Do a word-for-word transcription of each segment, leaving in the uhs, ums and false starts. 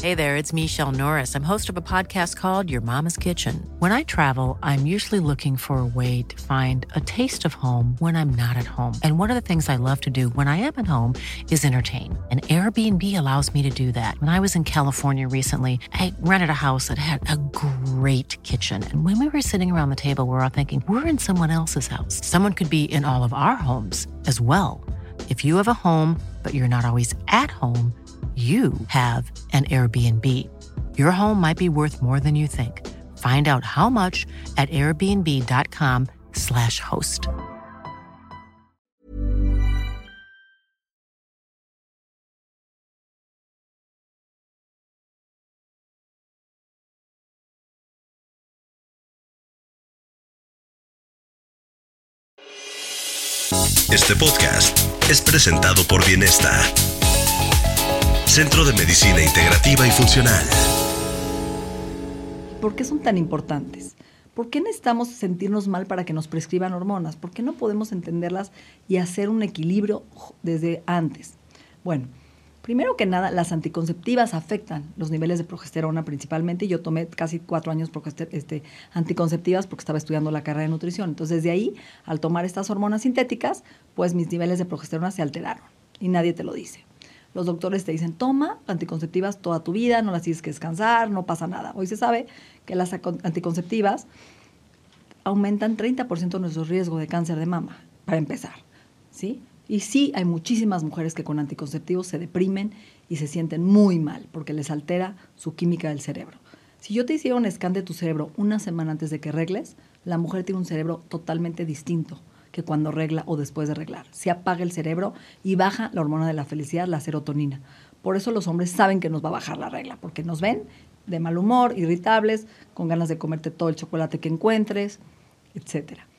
Hey there, it's Michelle Norris. I'm host of a podcast called Your Mama's Kitchen. When I travel, I'm usually looking for a way to find a taste of home when I'm not at home. And one of the things I love to do when I am at home is entertain. And Airbnb allows me to do that. When I was in California recently, I rented a house that had a great kitchen. And when we were sitting around the table, we were all thinking, we're in someone else's house. Someone could be in all of our homes as well. If you have a home, but you're not always at home, you have an Airbnb. Your home might be worth more than you think. Find out how much at airbnb.com slash host. Este podcast es presentado por Bienesta, Centro de Medicina Integrativa y Funcional. ¿Por qué son tan importantes? ¿Por qué necesitamos sentirnos mal para que nos prescriban hormonas? ¿Por qué no podemos entenderlas y hacer un equilibrio desde antes? Bueno, primero que nada, las anticonceptivas afectan los niveles de progesterona principalmente. Yo tomé casi cuatro años progester- este, anticonceptivas porque estaba estudiando la carrera de nutrición. Entonces, de ahí, al tomar estas hormonas sintéticas, pues mis niveles de progesterona se alteraron y nadie te lo dice. Los doctores te dicen, toma anticonceptivas toda tu vida, no las tienes que descansar, no pasa nada. Hoy se sabe que las anticonceptivas aumentan treinta por ciento nuestro riesgo de cáncer de mama, para empezar, ¿sí? Y sí, hay muchísimas mujeres que con anticonceptivos se deprimen y se sienten muy mal porque les altera su química del cerebro. Si yo te hiciera un scan de tu cerebro una semana antes de que regles, la mujer tiene un cerebro totalmente distinto que cuando regla o después de reglar. Se apaga el cerebro y baja la hormona de la felicidad, la serotonina. Por eso los hombres saben que nos va a bajar la regla, porque nos ven de mal humor, irritables, con ganas de comerte todo el chocolate que encuentres, etcétera.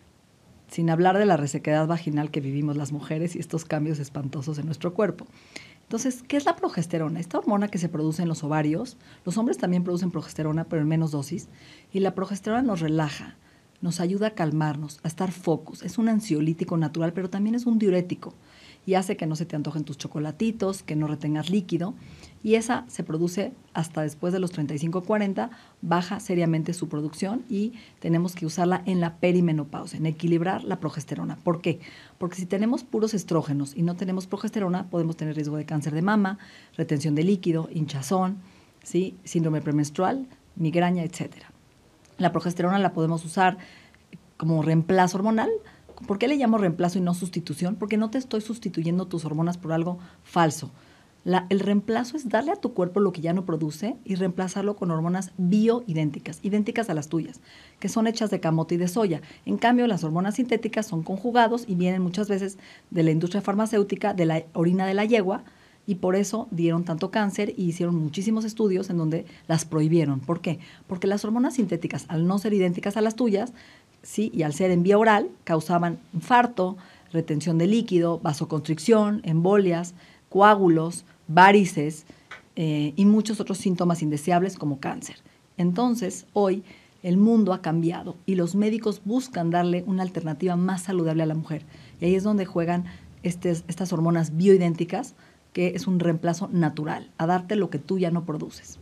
Sin hablar de la resequedad vaginal que vivimos las mujeres y estos cambios espantosos en nuestro cuerpo. Entonces, ¿qué es la progesterona? Esta hormona que se produce en los ovarios. Los hombres también producen progesterona, pero en menos dosis. Y la progesterona nos relaja, nos ayuda a calmarnos, a estar focus. Es un ansiolítico natural, pero también es un diurético y hace que no se te antojen tus chocolatitos, que no retengas líquido. Y esa se produce hasta después de los treinta y cinco cuarenta, baja seriamente su producción y tenemos que usarla en la perimenopausia, en equilibrar la progesterona. ¿Por qué? Porque si tenemos puros estrógenos y no tenemos progesterona, podemos tener riesgo de cáncer de mama, retención de líquido, hinchazón, ¿sí? Síndrome premenstrual, migraña, etcétera. La progesterona la podemos usar como reemplazo hormonal. ¿Por qué le llamo reemplazo y no sustitución? Porque no te estoy sustituyendo tus hormonas por algo falso. La, el reemplazo es darle a tu cuerpo lo que ya no produce y reemplazarlo con hormonas bioidénticas, idénticas a las tuyas, que son hechas de camote y de soya. En cambio, las hormonas sintéticas son conjugados y vienen muchas veces de la industria farmacéutica, de la orina de la yegua, y por eso dieron tanto cáncer y hicieron muchísimos estudios en donde las prohibieron. ¿Por qué? Porque las hormonas sintéticas, al no ser idénticas a las tuyas, sí, y al ser en vía oral, causaban infarto, retención de líquido, vasoconstricción, embolias, coágulos, varices eh, y muchos otros síntomas indeseables como cáncer. Entonces, hoy el mundo ha cambiado y los médicos buscan darle una alternativa más saludable a la mujer. Y ahí es donde juegan estes, estas hormonas bioidénticas, que es un reemplazo natural, a darte lo que tú ya no produces.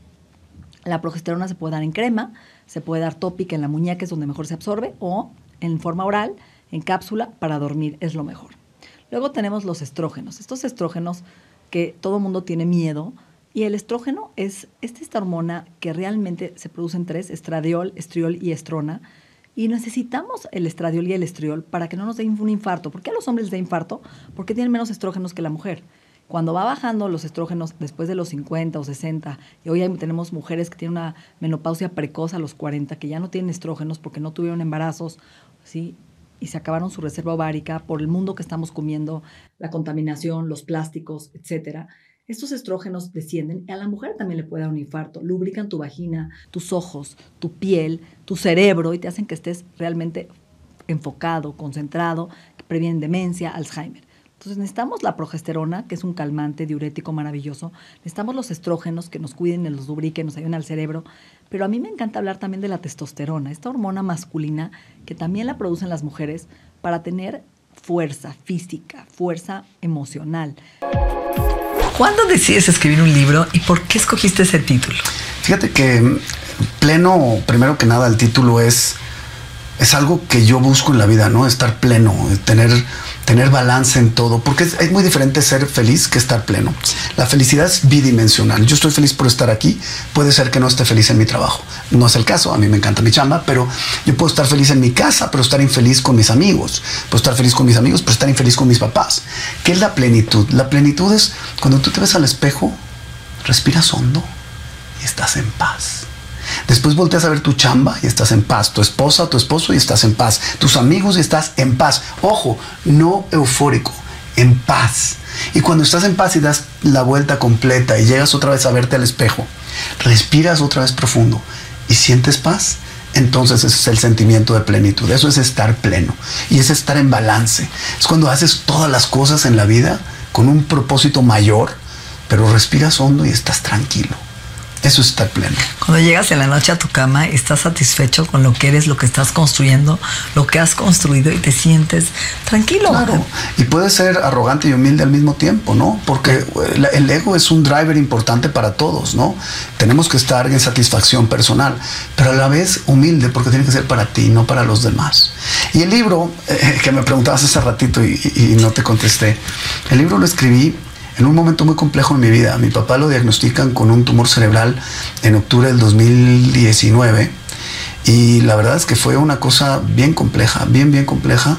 La progesterona se puede dar en crema, se puede dar tópica en la muñeca, que es donde mejor se absorbe, o en forma oral, en cápsula, para dormir, es lo mejor. Luego tenemos los estrógenos. Estos estrógenos que todo mundo tiene miedo, y el estrógeno es esta hormona que realmente se produce en tres, estradiol, estriol y estrona, y necesitamos el estradiol y el estriol para que no nos dé un infarto. ¿Por qué a los hombres les da infarto? Porque tienen menos estrógenos que la mujer. Cuando va bajando los estrógenos después de los cincuenta o sesenta, y hoy tenemos mujeres que tienen una menopausia precoz a los cuarenta, que ya no tienen estrógenos porque no tuvieron embarazos, ¿sí? Y se acabaron su reserva ovárica por el mundo que estamos comiendo, la contaminación, los plásticos, etcétera. Estos estrógenos descienden y a la mujer también le puede dar un infarto. Lubrican tu vagina, tus ojos, tu piel, tu cerebro y te hacen que estés realmente enfocado, concentrado, que previenen demencia, Alzheimer. Entonces necesitamos la progesterona, que es un calmante diurético maravilloso. Necesitamos los estrógenos que nos cuiden, nos lubriquen, nos ayuden al cerebro. Pero a mí me encanta hablar también de la testosterona, esta hormona masculina que también la producen las mujeres para tener fuerza física, fuerza emocional. ¿Cuándo decides escribir un libro y por qué escogiste ese título? Fíjate que pleno, primero que nada, el título es, es algo que yo busco en la vida, ¿no? Estar pleno, tener, tener balance en todo, porque es, es muy diferente ser feliz que estar pleno. La felicidad es bidimensional. Yo estoy feliz por estar aquí, puede ser que no esté feliz en mi trabajo. No es el caso, a mí me encanta mi chamba, pero yo puedo estar feliz en mi casa, pero estar infeliz con mis amigos. Puedo estar feliz con mis amigos, pero estar infeliz con mis papás. ¿Qué es la plenitud? La plenitud es cuando tú te ves al espejo, respiras hondo y estás en paz. Después volteas a ver tu chamba y estás en paz. Tu esposa, tu esposo y estás en paz. Tus amigos y estás en paz. Ojo, no eufórico, en paz. Y cuando estás en paz y das la vuelta completa y llegas otra vez a verte al espejo, respiras otra vez profundo y sientes paz, entonces ese es el sentimiento de plenitud. Eso es estar pleno y es estar en balance. Es cuando haces todas las cosas en la vida con un propósito mayor, pero respiras hondo y estás tranquilo. Eso es estar pleno. Cuando llegas en la noche a tu cama, estás satisfecho con lo que eres, lo que estás construyendo, lo que has construido y te sientes tranquilo. Claro. Y puedes ser arrogante y humilde al mismo tiempo, ¿no? Porque el ego es un driver importante para todos, ¿no? Tenemos que estar en satisfacción personal, pero a la vez humilde, porque tiene que ser para ti, no para los demás. Y el libro, eh, que me preguntabas hace ratito y, y no te contesté, el libro lo escribí en un momento muy complejo en mi vida. Mi papá lo diagnostican con un tumor cerebral en octubre del dos mil diecinueve y la verdad es que fue una cosa bien compleja, bien, bien compleja,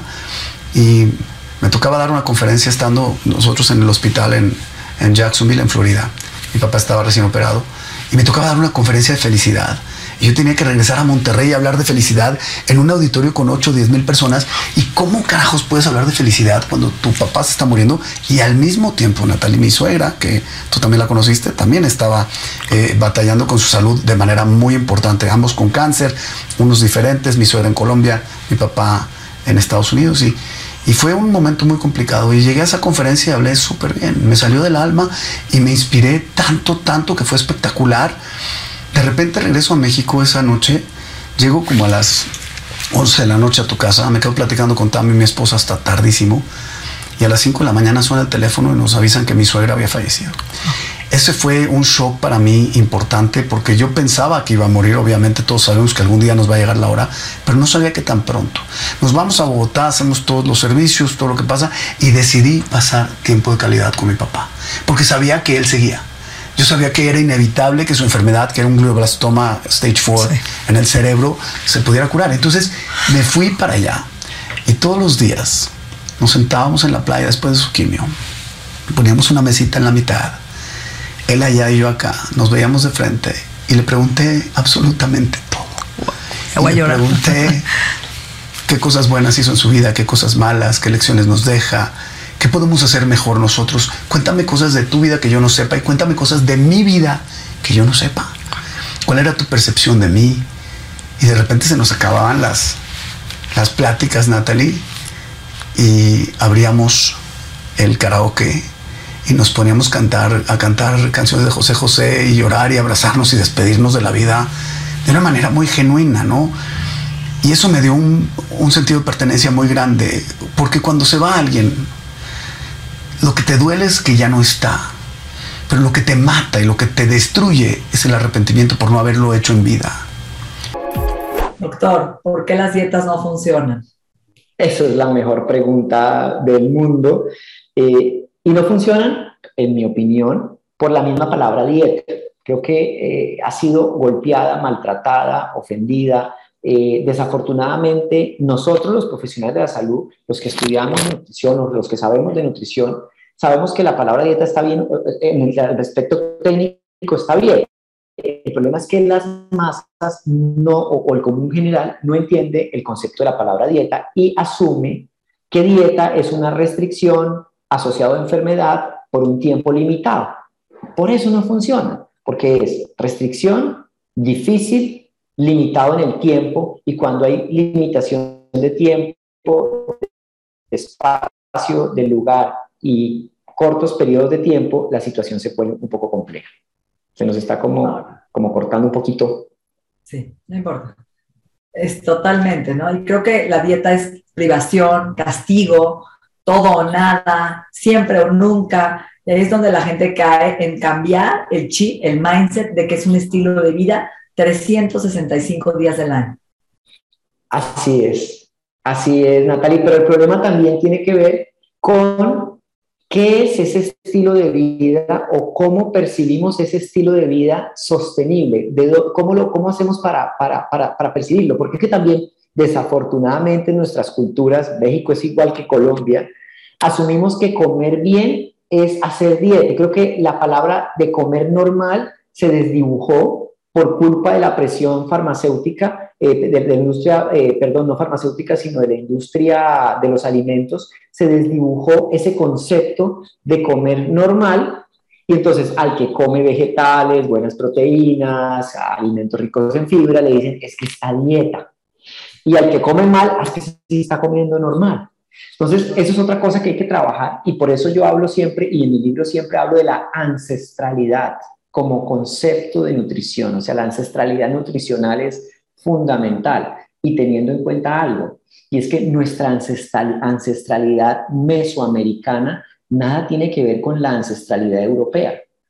y me tocaba dar una conferencia estando nosotros en el hospital en, en Jacksonville, en Florida. Mi papá estaba recién operado y me tocaba dar una conferencia de felicidad. Y yo tenía que regresar a Monterrey y hablar de felicidad en un auditorio con ocho o diez mil personas. ¿Y cómo carajos puedes hablar de felicidad cuando tu papá se está muriendo? Y al mismo tiempo, Natalie, mi suegra, que tú también la conociste, también estaba eh, batallando con su salud de manera muy importante. Ambos con cáncer, unos diferentes, mi suegra en Colombia, mi papá en Estados Unidos. Y, y fue un momento muy complicado. Y llegué a esa conferencia y hablé súper bien. Me salió del alma y me inspiré tanto, tanto que fue espectacular. De repente regreso a México esa noche, llego como a las once de la noche a tu casa, me quedo platicando con Tami, mi esposa, hasta tardísimo, y a las cinco de la mañana suena el teléfono y nos avisan que mi suegra había fallecido. Ese fue un shock para mí importante, porque yo pensaba que iba a morir. Obviamente todos sabemos que algún día nos va a llegar la hora, pero no sabía que tan pronto. Nos vamos a Bogotá, hacemos todos los servicios, todo lo que pasa, y decidí pasar tiempo de calidad con mi papá, porque sabía que él seguía. Yo sabía que era inevitable que su enfermedad, que era un glioblastoma stage cuatro sí. en el cerebro, se pudiera curar. Entonces me fui para allá y todos los días nos sentábamos en la playa después de su quimio. Poníamos una mesita en la mitad, él allá y yo acá. Nos veíamos de frente y le pregunté absolutamente todo. Voy a llorar. Le pregunté qué cosas buenas hizo en su vida, qué cosas malas, qué lecciones nos deja. ¿Qué podemos hacer mejor nosotros? Cuéntame cosas de tu vida que yo no sepa y cuéntame cosas de mi vida que yo no sepa. ¿Cuál era tu percepción de mí? Y de repente se nos acababan las, las pláticas, Natalie, y abríamos el karaoke y nos poníamos cantar, a cantar canciones de José José y llorar y abrazarnos y despedirnos de la vida de una manera muy genuina, ¿no? Y eso me dio un, un sentido de pertenencia muy grande, porque cuando se va alguien, lo que te duele es que ya no está, pero lo que te mata y lo que te destruye es el arrepentimiento por no haberlo hecho en vida. Doctor, ¿por qué las dietas no funcionan? Esa es la mejor pregunta del mundo. Eh, y no funcionan, en mi opinión, por la misma palabra dieta. Creo que eh, ha sido golpeada, maltratada, ofendida. Eh, desafortunadamente, nosotros los profesionales de la salud, los que estudiamos nutrición o los que sabemos de nutrición, sabemos que la palabra dieta está bien, en el aspecto técnico está bien. El problema es que las masas no, o, o el común general no entiende el concepto de la palabra dieta y asume que dieta es una restricción asociada a enfermedad por un tiempo limitado. Por eso no funciona, porque es restricción, difícil, limitado en el tiempo, y cuando hay limitación de tiempo, de espacio, de lugar y cortos periodos de tiempo, la situación se pone un poco compleja. Se nos está como, como cortando un poquito. Sí, no importa. Es totalmente, ¿no? Y creo que la dieta es privación, castigo, todo o nada, siempre o nunca. Y ahí es donde la gente cae en cambiar el chip, el mindset de que es un estilo de vida trescientos sesenta y cinco días del año. Así es, así es, Natalie, pero el problema también tiene que ver con qué es ese estilo de vida o cómo percibimos ese estilo de vida sostenible, de do, cómo, lo, cómo hacemos para, para, para, para percibirlo, porque es que también, desafortunadamente, en nuestras culturas, México es igual que Colombia, asumimos que comer bien es hacer dieta. Creo que la palabra de comer normal se desdibujó por culpa de la presión farmacéutica, eh, de, de la industria, eh, perdón, no farmacéutica, sino de la industria de los alimentos, se desdibujó ese concepto de comer normal, y entonces al que come vegetales, buenas proteínas, alimentos ricos en fibra, le dicen es que está a dieta, y al que come mal, es que sí está comiendo normal. Entonces, eso es otra cosa que hay que trabajar, y por eso yo hablo siempre, y en mi libro siempre hablo de la ancestralidad como concepto de nutrición. O sea, la ancestralidad nutricional es fundamental, y teniendo en cuenta algo, y es que nuestra ancestral, ancestralidad mesoamericana nada tiene que ver con la ancestralidad europea,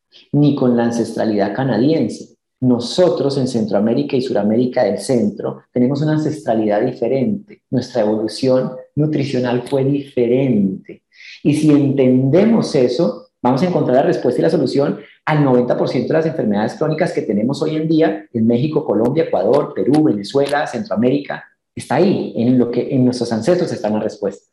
ni con la ancestralidad canadiense. Nosotros en Centroamérica y Suramérica del Centro tenemos una ancestralidad diferente. Nuestra evolución nutricional fue diferente. Y si entendemos eso, vamos a encontrar la respuesta y la solución al noventa por ciento de las enfermedades crónicas que tenemos hoy en día en México, Colombia, Ecuador, Perú, Venezuela, Centroamérica. Está ahí, en lo que en nuestros ancestros están las respuestas.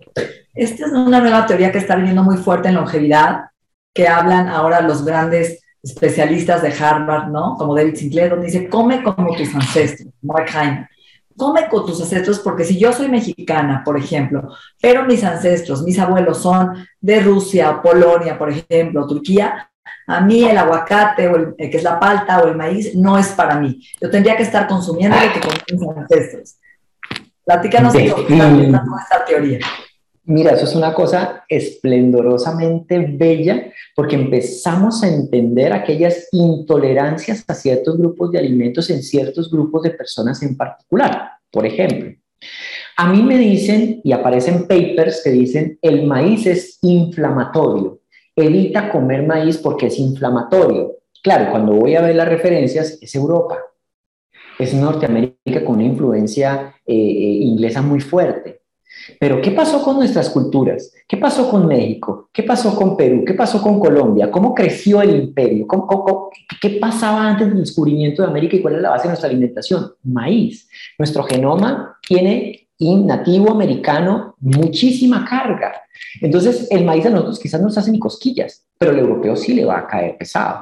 Esta es una nueva teoría que está viniendo muy fuerte en longevidad, que hablan ahora los grandes especialistas de Harvard, ¿no? Como David Sinclair, donde dice, come como tus ancestros, Mark Hyman. Come con tus ancestros, porque si yo soy mexicana, por ejemplo, pero mis ancestros, mis abuelos son de Rusia, Polonia, por ejemplo, Turquía, a mí el aguacate, o el, que es la palta, o el maíz, no es para mí. Yo tendría que estar consumiendo lo que consumen mis ancestros. Platícanos de esta teoría. Mira, eso es una cosa esplendorosamente bella, porque empezamos a entender aquellas intolerancias a ciertos grupos de alimentos en ciertos grupos de personas en particular. Por ejemplo, a mí me dicen, y aparecen papers que dicen, el maíz es inflamatorio, evita comer maíz porque es inflamatorio. Claro, cuando voy a ver las referencias, es Europa, es Norteamérica con una influencia eh, inglesa muy fuerte. Pero ¿qué pasó con nuestras culturas? ¿Qué pasó con México? ¿Qué pasó con Perú? ¿Qué pasó con Colombia? ¿Cómo creció el imperio? ¿Cómo, cómo, ¿Qué pasaba antes del descubrimiento de América y cuál es la base de nuestra alimentación? Maíz. Nuestro genoma tiene nativo americano muchísima carga. Entonces el maíz a nosotros quizás no nos hace ni cosquillas, pero al europeo sí le va a caer pesado.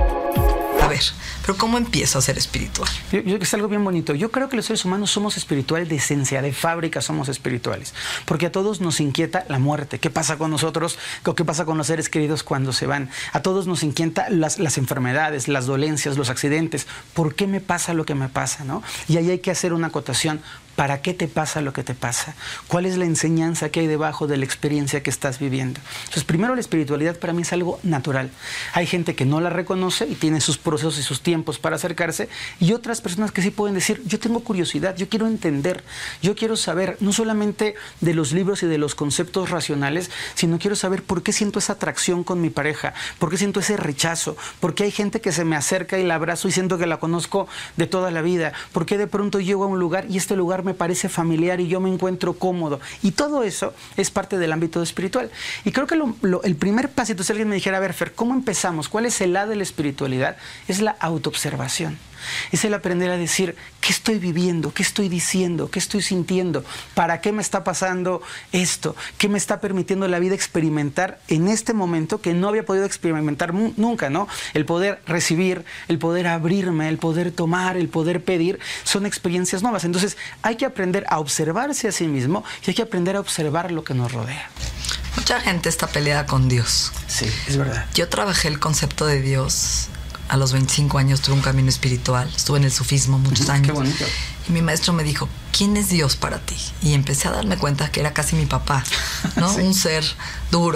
A ver, pero ¿cómo empiezo a ser espiritual? Yo, yo, es algo bien bonito. Yo creo que los seres humanos somos espirituales de esencia, de fábrica somos espirituales, porque a todos nos inquieta la muerte. ¿Qué pasa con nosotros? ¿Qué pasa con los seres queridos cuando se van? A todos nos inquieta las, las enfermedades, las dolencias, los accidentes. ¿Por qué me pasa lo que me pasa, no? Y ahí hay que hacer una acotación. ¿Para qué te pasa lo que te pasa? ¿Cuál es la enseñanza que hay debajo de la experiencia que estás viviendo? Entonces, primero, la espiritualidad para mí es algo natural. Hay gente que no la reconoce y tiene sus procesos y sus tiempos para acercarse, y otras personas que sí pueden decir, yo tengo curiosidad, yo quiero entender, yo quiero saber, no solamente de los libros y de los conceptos racionales, sino quiero saber por qué siento esa atracción con mi pareja, por qué siento ese rechazo, por qué hay gente que se me acerca y la abrazo y siento que la conozco de toda la vida, por qué de pronto llego a un lugar y este lugar me parece familiar y yo me encuentro cómodo. Y todo eso es parte del ámbito espiritual. Y creo que lo, lo, el primer pasito, si alguien me dijera, a ver, Fer, ¿cómo empezamos? ¿Cuál es el A de la espiritualidad? Es la autoobservación. Es el aprender a decir, ¿qué estoy viviendo? ¿Qué estoy diciendo? ¿Qué estoy sintiendo? ¿Para qué me está pasando esto? ¿Qué me está permitiendo la vida experimentar en este momento que no había podido experimentar nunca, ¿no? El poder recibir, el poder abrirme, el poder tomar, el poder pedir, son experiencias nuevas. Entonces, hay que aprender a observarse a sí mismo y hay que aprender a observar lo que nos rodea. Mucha gente está peleada con Dios. Sí, es verdad. Yo trabajé el concepto de Dios. A los veinticinco años tuve un camino espiritual, estuve en el sufismo muchos años. Qué bonito. Y mi maestro me dijo, ¿quién es Dios para ti? Y empecé a darme cuenta que era casi mi papá, ¿no? Sí. Un ser duro.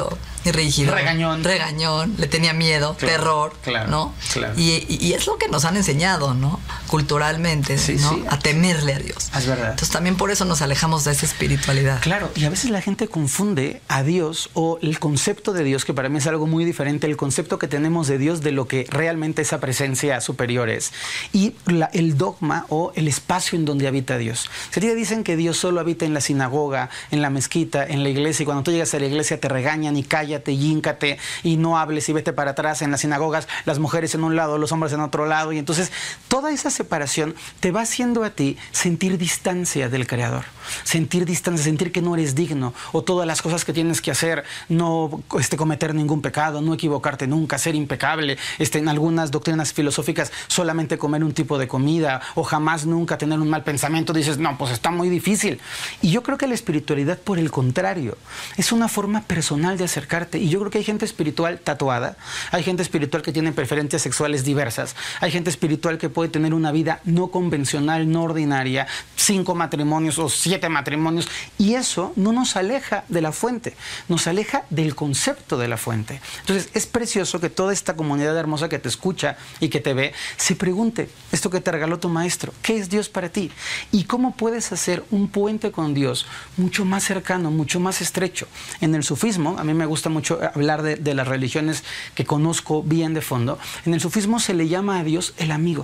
muy rígido. Regañón. Regañón, le tenía miedo, claro, terror, claro, ¿no? Claro. Y, y, y es lo que nos han enseñado, ¿no? Culturalmente, sí, ¿no? Sí. A temerle a Dios. Es verdad. Entonces también por eso nos alejamos de esa espiritualidad. Claro, y a veces la gente confunde a Dios o el concepto de Dios, que para mí es algo muy diferente, el concepto que tenemos de Dios de lo que realmente esa presencia superior es, y la, el dogma o el espacio en donde habita Dios. Si te dicen que Dios solo habita en la sinagoga, en la mezquita, en la iglesia, y cuando tú llegas a la iglesia te regañan y cállate y híncate y no hables y vete para atrás, en las sinagogas las mujeres en un lado, los hombres en otro lado, y entonces toda esa separación te va haciendo a ti sentir distancia del Creador, sentir distancia, sentir que no eres digno, o todas las cosas que tienes que hacer, no este, cometer ningún pecado, no equivocarte nunca, ser impecable, este, en algunas doctrinas filosóficas solamente comer un tipo de comida, o jamás nunca tener un mal pensamiento. Dices, no, pues está muy difícil. Y yo creo que la espiritualidad, por el contrario, es una forma personal de acercarte. Y yo creo que hay gente espiritual tatuada, hay gente espiritual que tiene preferencias sexuales diversas, hay gente espiritual que puede tener una vida no convencional, no ordinaria, cinco matrimonios o siete matrimonios, y eso no nos aleja de la fuente, nos aleja del concepto de la fuente. Entonces es precioso que toda esta comunidad hermosa que te escucha y que te ve se pregunte esto que te regaló tu maestro: ¿qué es Dios para ti? ¿Y cómo puedes hacer un puente con Dios mucho más cercano, mucho más estrecho? En el sufismo, a mí me gusta mucho hablar de, de las religiones que conozco bien de fondo, en el sufismo se le llama a Dios el amigo.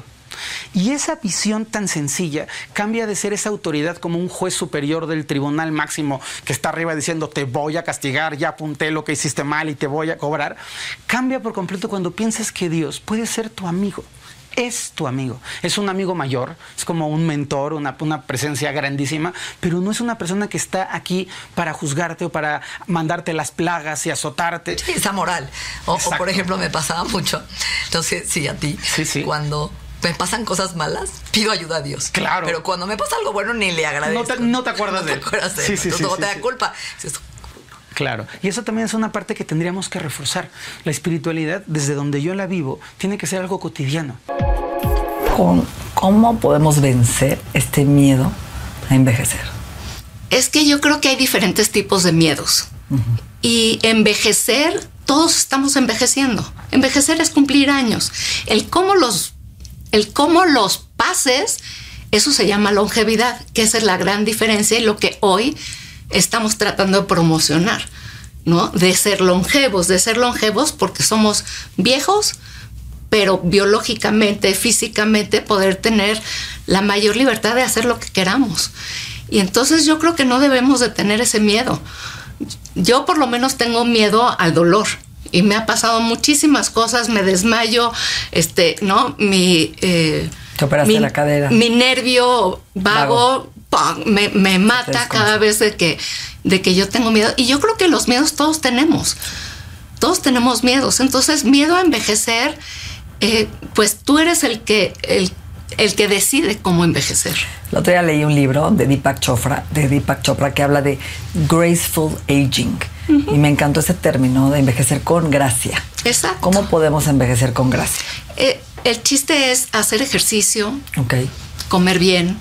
Y esa visión tan sencilla cambia de ser esa autoridad como un juez superior del tribunal máximo que está arriba diciendo te voy a castigar, ya apunté lo que hiciste mal y te voy a cobrar. Cambia por completo cuando piensas que Dios puede ser tu amigo. Es tu amigo, es un amigo mayor, es como un mentor, una, una presencia grandísima, pero no es una persona que está aquí para juzgarte o para mandarte las plagas y azotarte. Sí, esa moral. O, o por ejemplo, me pasaba mucho, entonces sí, a ti, sí, sí. cuando me pasan cosas malas, pido ayuda a Dios. Claro. Pero cuando me pasa algo bueno, ni le agradezco. No te, no te acuerdas no de él. No te acuerdas de él. Sí, sí, Entonces, sí, no te sí, da sí. culpa. Dices, claro, y eso también es una parte que tendríamos que reforzar. La espiritualidad, desde donde yo la vivo, tiene que ser algo cotidiano. ¿Cómo podemos vencer este miedo a envejecer? Es que yo creo que hay diferentes tipos de miedos. Uh-huh. Y envejecer, todos estamos envejeciendo. Envejecer es cumplir años. El cómo los, el cómo los pases, eso se llama longevidad, que esa es la gran diferencia y lo que hoy estamos tratando de promocionar, ¿no? De ser longevos, de ser longevos porque somos viejos, pero biológicamente, físicamente, poder tener la mayor libertad de hacer lo que queramos. Y entonces yo creo que no debemos de tener ese miedo. Yo por lo menos tengo miedo al dolor. Y me ha pasado muchísimas cosas, me desmayo, este, ¿no? Mi, eh, Te operaste mi, la cadera. Mi nervio vago, vago. Me, me mata cada vez de que, de que yo tengo miedo. Y yo creo que los miedos todos tenemos. Todos tenemos miedos. Entonces, miedo a envejecer... Eh, pues tú eres el que, el, el que decide cómo envejecer. El otro día leí un libro de Deepak Chopra, de Deepak Chopra que habla de graceful aging. Uh-huh. Y me encantó ese término de envejecer con gracia. Exacto. ¿Cómo podemos envejecer con gracia? Eh, el chiste es hacer ejercicio, okay. comer bien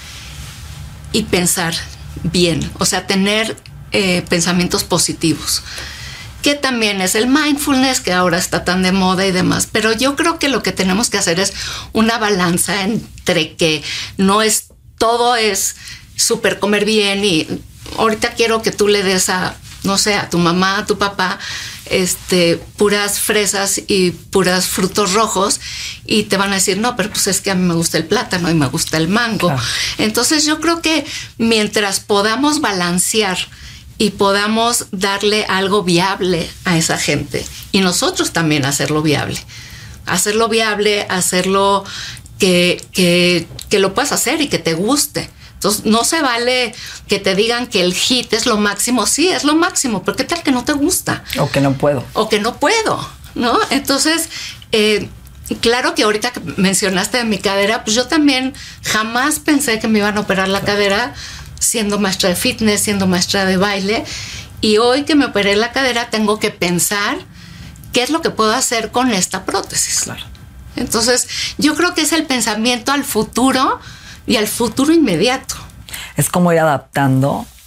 y pensar bien. O sea, tener eh, pensamientos positivos. Que también es el mindfulness, que ahora está tan de moda y demás. Pero yo creo que lo que tenemos que hacer es una balanza entre que no es, todo es súper comer bien y ahorita quiero que tú le des a, no sé, a tu mamá, a tu papá, este, puras fresas y puras frutos rojos y te van a decir, no, pero pues es que a mí me gusta el plátano y me gusta el mango. Claro. Entonces yo creo que mientras podamos balancear y podamos darle algo viable a esa gente y nosotros también hacerlo viable, hacerlo viable, hacerlo que, que, que lo puedas hacer y que te guste. Entonces no se vale que te digan que el hit es lo máximo. Sí, es lo máximo, pero ¿qué tal que no te gusta? O que no puedo. O que no puedo, ¿no? Entonces, eh, claro que ahorita que mencionaste de mi cadera, pues yo también jamás pensé que me iban a operar la cadera siendo maestra de fitness, siendo maestra de baile. Y hoy que me operé la cadera tengo que pensar qué es lo que puedo hacer con esta prótesis. Claro. Entonces, yo creo que es el pensamiento al futuro y al futuro inmediato. Es como ir adaptando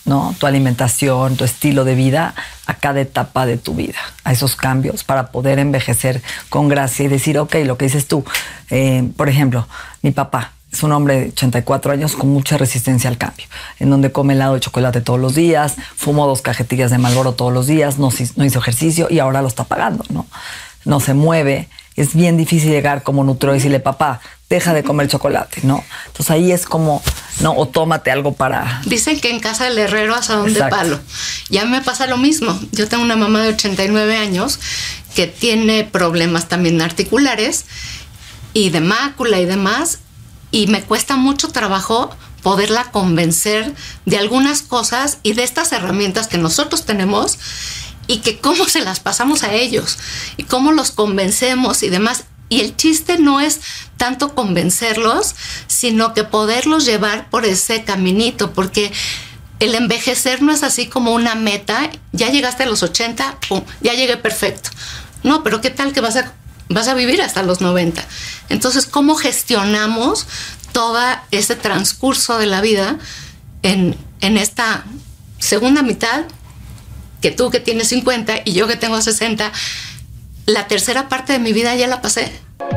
¿no? Tu alimentación, tu estilo de vida a cada etapa de tu vida, a esos cambios para poder envejecer con gracia y decir, ok, lo que dices tú. Eh, por ejemplo, mi papá es un hombre de ochenta y cuatro años con mucha resistencia al cambio, en donde come helado de chocolate todos los días, fumó dos cajetillas de Marlboro todos los días, no, no hizo ejercicio y ahora lo está pagando, ¿no? No se mueve. Es bien difícil llegar como nutriólogo y decirle, papá, deja de comer chocolate, ¿no? Entonces ahí es como, no, o tómate algo para... Dicen que en casa del herrero asadón de Exacto. palo. Ya me pasa lo mismo. Yo tengo una mamá de ochenta y nueve años que tiene problemas también articulares y de mácula y demás, y me cuesta mucho trabajo poderla convencer de algunas cosas y de estas herramientas que nosotros tenemos y que cómo se las pasamos a ellos y cómo los convencemos y demás. Y el chiste no es tanto convencerlos, sino que poderlos llevar por ese caminito, porque el envejecer no es así como una meta, ya llegaste a los ochenta, pum, ya llegué perfecto. No, pero ¿qué tal que vas a, vas a vivir hasta los noventa? Entonces, ¿cómo gestionamos todo ese transcurso de la vida en, en esta segunda mitad? Que tú que tienes cincuenta y yo que tengo sesenta, la tercera parte de mi vida ya la pasé.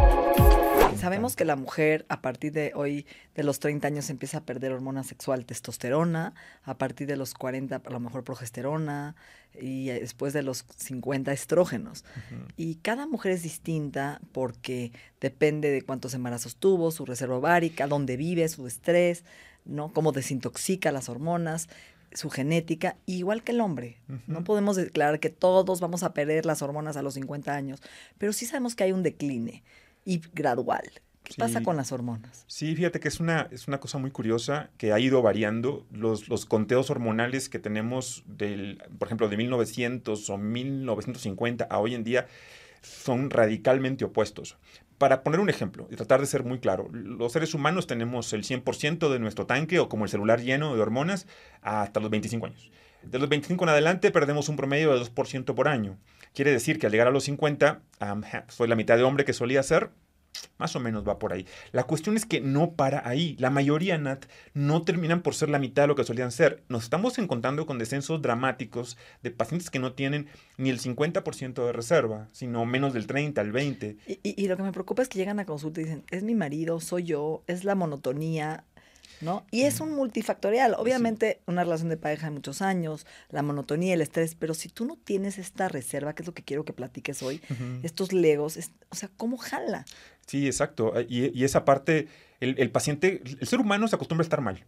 Sabemos que la mujer a partir de hoy, de los treinta años, empieza a perder hormona sexual, testosterona, a partir de los cuarenta a lo mejor progesterona y después de los cincuenta estrógenos. Uh-huh. Y cada mujer es distinta porque depende de cuántos embarazos tuvo, su reserva ovárica, dónde vive, su estrés, ¿no? Cómo desintoxica las hormonas, su genética, igual que el hombre. Uh-huh. No podemos declarar que todos vamos a perder las hormonas a los cincuenta años, pero sí sabemos que hay un decline y gradual. ¿Qué sí. pasa con las hormonas? Sí, fíjate que es una, es una cosa muy curiosa que ha ido variando. Los, los conteos hormonales que tenemos, del, por ejemplo, de mil novecientos o mil novecientos cincuenta a hoy en día son radicalmente opuestos. Para poner un ejemplo y tratar de ser muy claro, los seres humanos tenemos el cien por ciento de nuestro tanque o como el celular lleno de hormonas hasta los veinticinco años. De los veinticinco en adelante perdemos un promedio de dos por ciento por año. Quiere decir que al llegar a los cincuenta, um, soy la mitad de hombre que solía ser, más o menos va por ahí. La cuestión es que no para ahí. La mayoría, Nat, no terminan por ser la mitad de lo que solían ser. Nos estamos encontrando con descensos dramáticos de pacientes que no tienen ni el cincuenta por ciento de reserva, sino menos del treinta, el veinte. Y, y, y lo que me preocupa es que llegan a consulta y dicen, es mi marido, soy yo, es la monotonía, ¿no? Y es un multifactorial. Obviamente, sí. Una relación de pareja de muchos años, la monotonía, el estrés, pero si tú no tienes esta reserva, que es lo que quiero que platiques hoy, uh-huh. estos legos, es, o sea, ¿cómo jala? Sí, exacto. Y, y esa parte, el, el paciente, el ser humano se acostumbra a estar mal.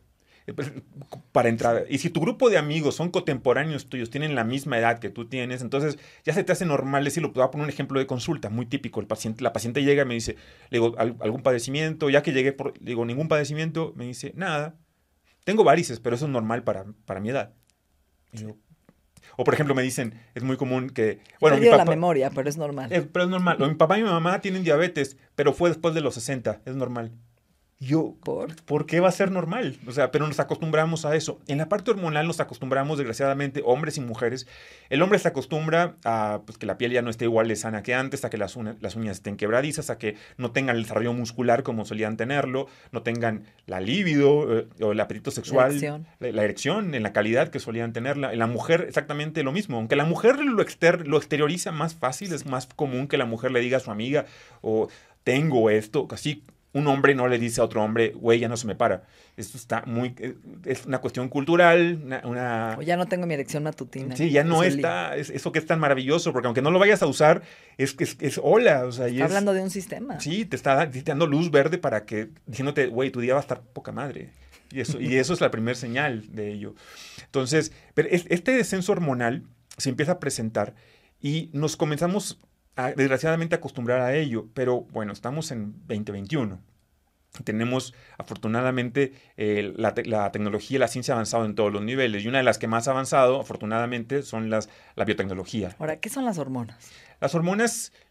Para entrar. Y si tu grupo de amigos son contemporáneos tuyos, tienen la misma edad que tú tienes, entonces ya se te hace normal decirlo. Te voy a poner un ejemplo de consulta muy típico. El paciente, la paciente llega y me dice, le digo, ¿algún padecimiento? Ya que llegué, por, le digo, ¿ningún padecimiento? Me dice, nada. Tengo varices, pero eso es normal para, para mi edad. Y yo, o por ejemplo me dicen, es muy común que... Bueno, mi papá, la memoria, pero es normal. Es, pero es normal. O mi papá y mi mamá tienen diabetes, pero fue después de los sesenta, es normal. Yo, ¿Por? ¿por qué va a ser normal? O sea, pero nos acostumbramos a eso. En la parte hormonal nos acostumbramos, desgraciadamente, hombres y mujeres. El hombre se acostumbra a pues, que la piel ya no esté igual de sana que antes, a que las, una, las uñas estén quebradizas, a que no tengan el desarrollo muscular como solían tenerlo, no tengan la libido eh, o el apetito sexual, la erección. La, la erección en la calidad que solían tenerla. En la mujer exactamente lo mismo. Aunque la mujer lo, exter, lo exterioriza más fácil, es más común que la mujer le diga a su amiga o tengo esto, así. Un hombre no le dice a otro hombre, güey, ya no se me para. Esto está muy... Es una cuestión cultural, una... una... O ya no tengo mi erección matutina. Sí, ya no está... Es, eso que es tan maravilloso, porque aunque no lo vayas a usar, es que es, es hola. O sea, y está es, hablando de un sistema. Sí, te está, te está dando luz verde para que... Diciéndote, güey, tu día va a estar poca madre. Y eso, y eso es la primera señal de ello. Entonces, pero este descenso hormonal se empieza a presentar y nos comenzamos... A, desgraciadamente acostumbrar a ello, pero bueno, estamos en veinte veintiuno. Tenemos afortunadamente eh, la, te la tecnología y la ciencia ha avanzado en todos los niveles y una de las que más ha avanzado afortunadamente son las, la biotecnología. Ahora, ¿qué son las hormonas? Las hormonas,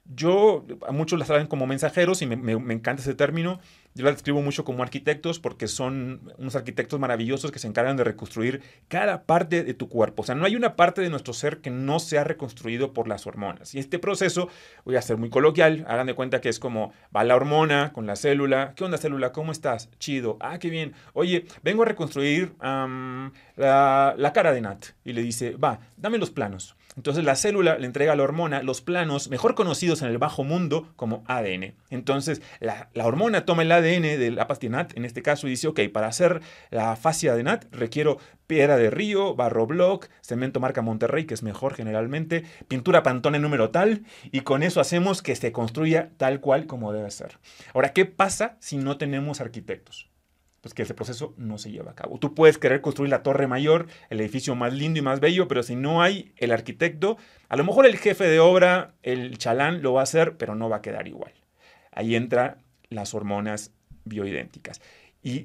yo, a muchos las traen como mensajeros y me, me, me encanta ese término. Yo las describo mucho como arquitectos porque son unos arquitectos maravillosos que se encargan de reconstruir cada parte de tu cuerpo. O sea, no hay una parte de nuestro ser que no sea reconstruido por las hormonas. Y este proceso, voy a ser muy coloquial, hagan de cuenta que es como va la hormona con la célula. ¿Qué onda, célula? ¿Cómo estás? Chido. Ah, qué bien. Oye, vengo a reconstruir um, la, la cara de Nat. Y le dice, va, dame los planos. Entonces la célula le entrega a la hormona los planos mejor conocidos en el bajo mundo como A D N. Entonces la, la hormona toma el A D N de la pasta de Nat, en este caso, y dice, ok, para hacer la fascia de Nat requiero piedra de río, barro block, cemento marca Monterrey, que es mejor generalmente, pintura Pantone número tal, y con eso hacemos que se construya tal cual como debe ser. Ahora, ¿qué pasa si no tenemos arquitectos? Pues que ese proceso no se lleva a cabo. Tú puedes querer construir la torre mayor, el edificio más lindo y más bello, pero si no hay el arquitecto, a lo mejor el jefe de obra, el chalán, lo va a hacer, pero no va a quedar igual. Ahí entran las hormonas bioidénticas. Y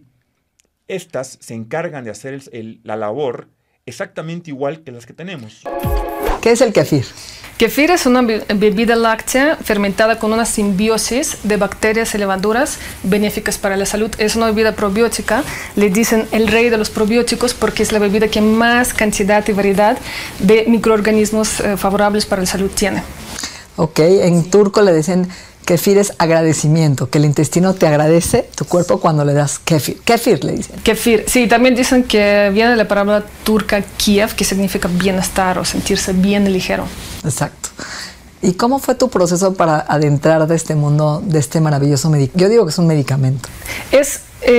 estas se encargan de hacer el, el, la labor exactamente igual que las que tenemos. ¿Qué es el kefir? Kefir es una bebida láctea fermentada con una simbiosis de bacterias y levaduras benéficas para la salud. Es una bebida probiótica, le dicen el rey de los probióticos porque es la bebida que más cantidad y variedad de microorganismos eh, favorables para la salud tiene. Ok, en turco le dicen kefir es agradecimiento, que el intestino te agradece tu cuerpo cuando le das kefir. Kefir le dicen. Kefir, sí, también dicen que viene de la palabra turca Kiev, que significa bienestar o sentirse bien ligero. Exacto. ¿Y cómo fue tu proceso para adentrar de este mundo, de este maravilloso medicamento? Yo digo que es un medicamento. Es,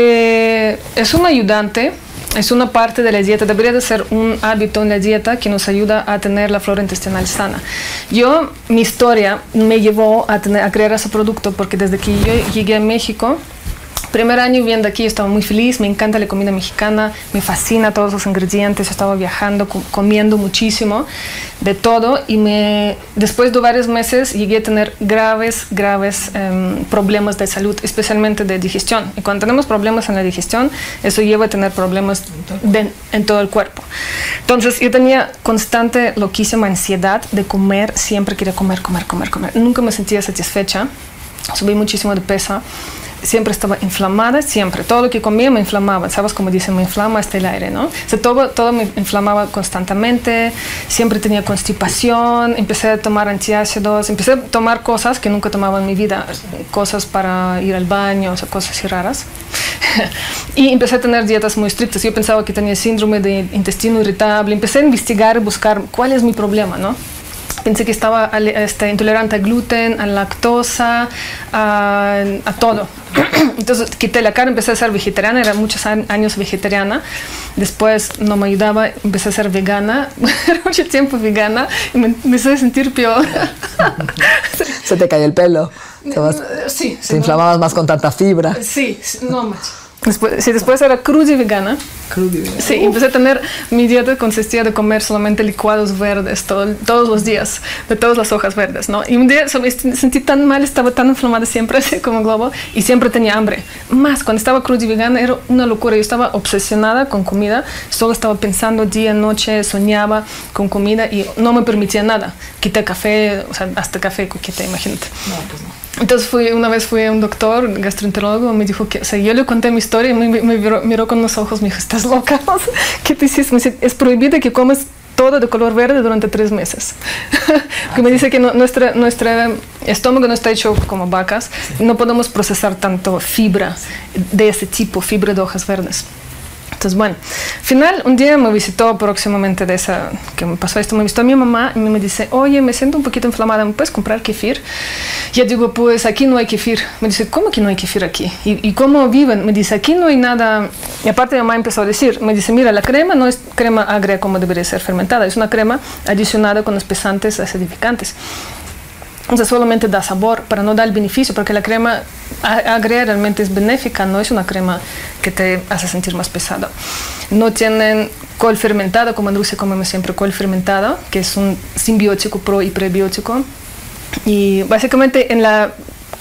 eh, es un ayudante. Es una parte de la dieta, debería de ser un hábito en la dieta que nos ayuda a tener la flora intestinal sana. Yo, mi historia me llevó a, tener, a crear ese producto porque desde que yo llegué a México, primer año viviendo aquí, estaba muy feliz, me encanta la comida mexicana, me fascina todos los ingredientes, estaba viajando, com comiendo muchísimo de todo y me, después de varios meses llegué a tener graves, graves um, problemas de salud, especialmente de digestión. Y cuando tenemos problemas en la digestión, eso lleva a tener problemas de, en todo el cuerpo. Entonces yo tenía constante, loquísima ansiedad de comer, siempre quería comer, comer, comer, comer. Nunca me sentía satisfecha, subí muchísimo de peso. Siempre estaba inflamada, siempre. Todo lo que comía me inflamaba. ¿Sabes cómo dicen? Me inflama hasta el aire, ¿no? O sea, todo, todo me inflamaba constantemente. Siempre tenía constipación. Empecé a tomar antiácidos. Empecé a tomar cosas que nunca tomaba en mi vida. Cosas para ir al baño, o sea, cosas así raras. Y empecé a tener dietas muy estrictas. Yo pensaba que tenía síndrome de intestino irritable. Empecé a investigar y buscar cuál es mi problema, ¿no? Pensé que estaba este, intolerante al gluten, a la lactosa, a, a todo. Entonces quité la carne, empecé a ser vegetariana, era muchos años vegetariana. Después no me ayudaba, empecé a ser vegana, era mucho tiempo vegana y me empecé a sentir peor. Se te cayó el pelo. Te vas, sí. Te inflamabas no, más con tanta fibra. Sí, no más. Después, sí, después era cruda y vegana. Cruda y vegana. Sí, empecé a tener, mi dieta consistía de comer solamente licuados verdes todo, todos los días, de todas las hojas verdes, ¿no? Y un día me sentí tan mal, estaba tan inflamada siempre, así como globo, y siempre tenía hambre. Más, cuando estaba cruda y vegana era una locura. Yo estaba obsesionada con comida, solo estaba pensando día, noche, soñaba con comida y no me permitía nada. Quité café, o sea, hasta café quité, imagínate. No, pues no. Entonces fui, una vez fui a un doctor, gastroenterólogo, me dijo que, o sea, yo le conté mi historia y me, me miró, miró con los ojos, me dijo, ¿estás loca? ¿Qué te hiciste? Me dice, es prohibido que comas todo de color verde durante tres meses. Que me dice que no, nuestra, nuestra estómago no está hecho como vacas, no podemos procesar tanto fibra de ese tipo, fibra de hojas verdes. Entonces, bueno, al final, un día me visitó próximamente de esa, que me pasó esto, me visitó mi mamá y me dice, oye, me siento un poquito inflamada, ¿me puedes comprar kefir? Yo digo, pues aquí no hay kefir. Me dice, ¿cómo que no hay kefir aquí? ¿Y, y cómo viven? Me dice, aquí no hay nada. Y aparte mi mamá empezó a decir, me dice, mira, la crema no es crema agria como debería ser fermentada, es una crema adicionada con espesantes acidificantes. Entonces solamente da sabor, para no dar el beneficio, porque la crema agria realmente es benéfica, no es una crema que te hace sentir más pesado. No tienen col fermentado, como en Rusia comemos siempre col fermentado, que es un simbiótico pro y prebiótico. Y básicamente en la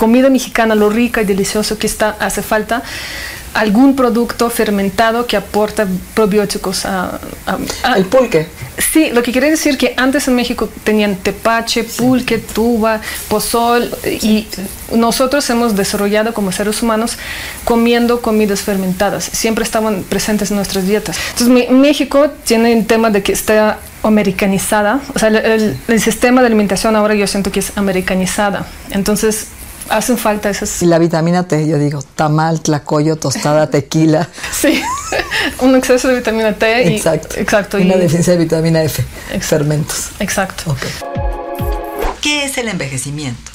comida mexicana, lo rica y delicioso que está, hace falta algún producto fermentado que aporta probióticos a, a, a... El pulque. Sí, lo que quiere decir que antes en México tenían tepache, pulque, sí. tuba, pozol, y nosotros hemos desarrollado como seres humanos comiendo comidas fermentadas. Siempre estaban presentes en nuestras dietas. Entonces, México tiene un tema de que está americanizada, o sea, el, el, el sistema de alimentación ahora yo siento que es americanizada. Entonces, hacen falta esas... Y la vitamina T, yo digo, tamal, tlacoyo, tostada, tequila. Sí, un exceso de vitamina T. Exacto. Y, exacto. Y una y, deficiencia de vitamina F, exacto, fermentos. Exacto. Okay. ¿Qué es el envejecimiento?